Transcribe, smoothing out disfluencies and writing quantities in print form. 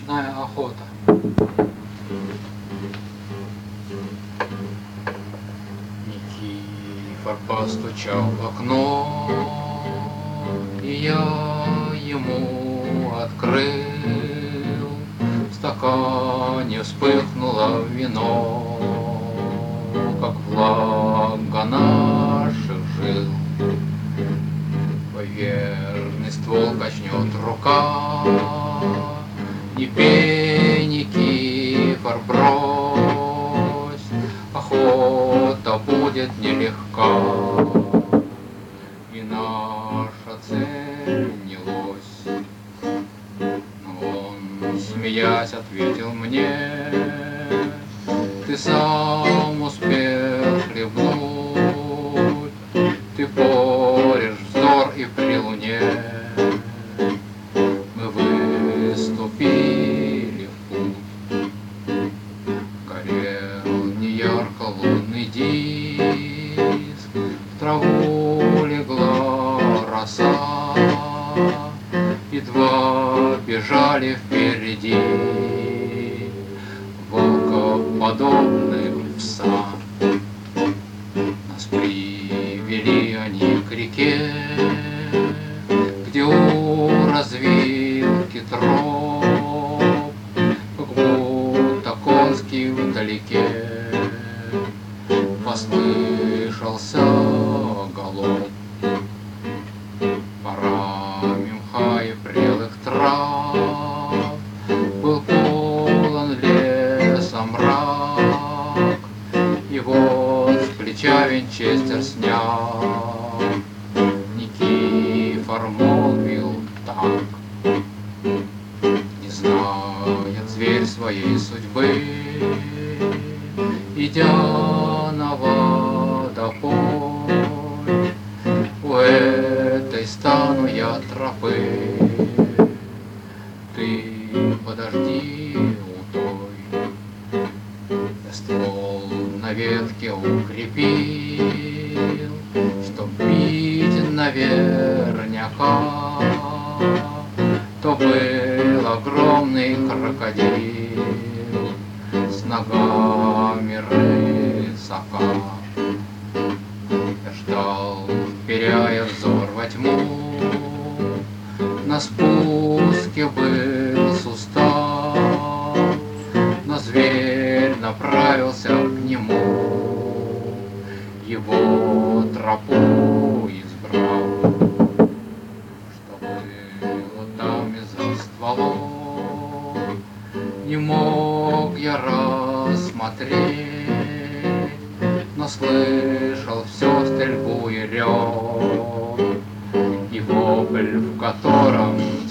Ночная охота. Никифор постучал в окно, и я ему открыл. В стакане вспыхнуло вино, как влага наших жил. Твой верный ствол качнет рука, не пей, Никифор, брось, охота будет нелегка, и наша цель не лось. Но он, смеясь, ответил мне: ты сам успел хлебнуть, ты порешь вздор и при луне. Мы выступили в путь, горел неярко лунный диск, в траву легла роса, и два бежали впереди волкоподобных пса. Нас привели они к реке, где у развилки троп, как будто конский вдалеке, послышался галоп. Парами мха и прелых трав был полон леса мрак, и вот с плеча винчестер снял, Никифор молвил так: не знает зверь своей судьбы, идя на водопой, у этой стану я тропы, ты подожди у той. Я ствол на ветке укрепил, чтоб бить наверняка. То был огромный крокодил с ногами рысака. Я ждал, вперяя взор во тьму, на спуске был сустав, но зверь направился к нему, его тропу избрал. Что было там из-за стволов, не мог я рассмотреть, но слышал все стрельбу и рев, и вопль, в котором